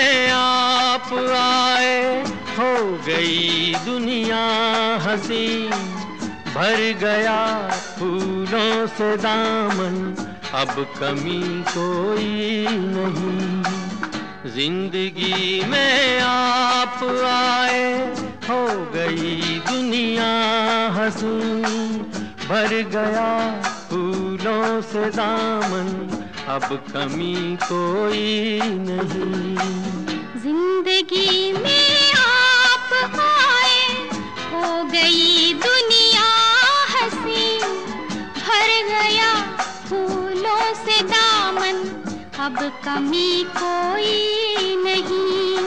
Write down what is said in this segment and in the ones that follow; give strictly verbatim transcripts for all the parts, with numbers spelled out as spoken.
में आप आए, हो गई दुनिया हंसी, भर गया फूलों से दामन, अब कमी कोई नहीं। जिंदगी में आप आए, हो गई दुनिया हंसी, भर गया फूलों से दामन, अब कमी कोई नहीं। जिंदगी में आप आए, हो गई दुनिया हंसी, भर गया फूलों से दामन, अब कमी कोई नहीं।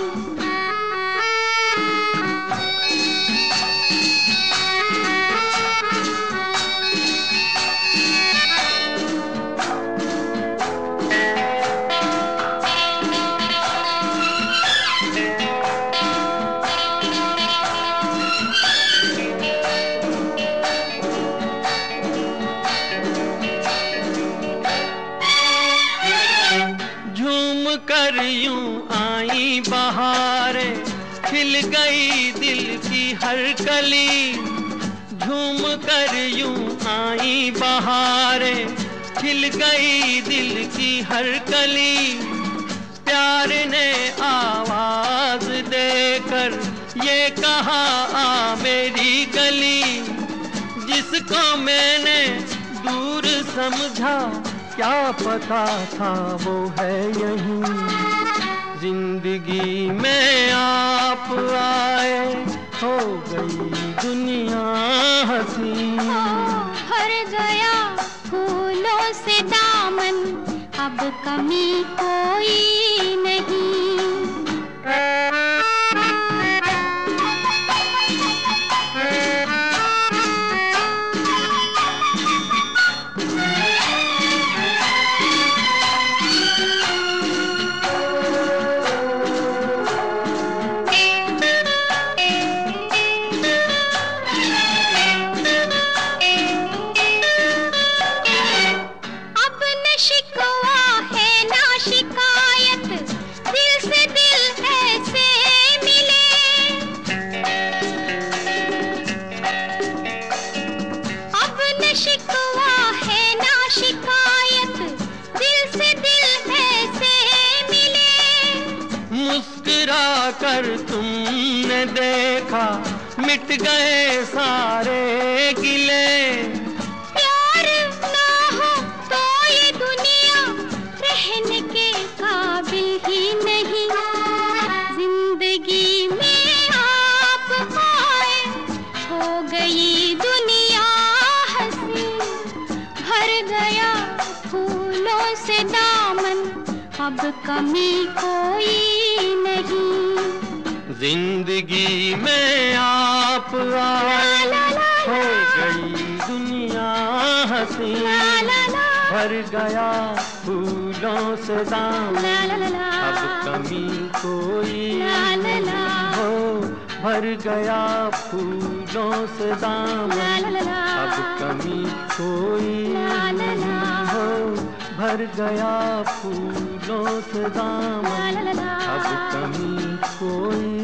कर यूं आई बहारें, खिल गई दिल की हर कली, झूम कर यूं आई बहारें, खिल गई दिल की हर कली। प्यार ने आवाज देकर ये कहा आ मेरी गली, जिसको मैंने दूर समझा, क्या पता था वो है यहीं। जिंदगी में आप आए, हो गई दुनिया हंसी, भर गया फूलों से दामन, अब कमी कोई नहीं। शिकवा है ना शिकायत, दिल से दिल ऐसे मिले। मुस्कुरा कर तुमने देखा, मिट गए सारे गिले। प्यार ना हो तो ये दुनिया रहने के काबिल ही नहीं। जिंदगी में आप आए, हो गई दुनिया हंसी, भर गया फूलों से दामन, अब कमी कोई नहीं। जिंदगी में आप आए, हो गई दुनिया हंसी, भर गया फूलों से दामन, अब कमी कोई नहीं हो। भर गया फूलों से दामन, अब कमी कोई नहीं हो। भर गया फूलों से दामन, अब कमी कोई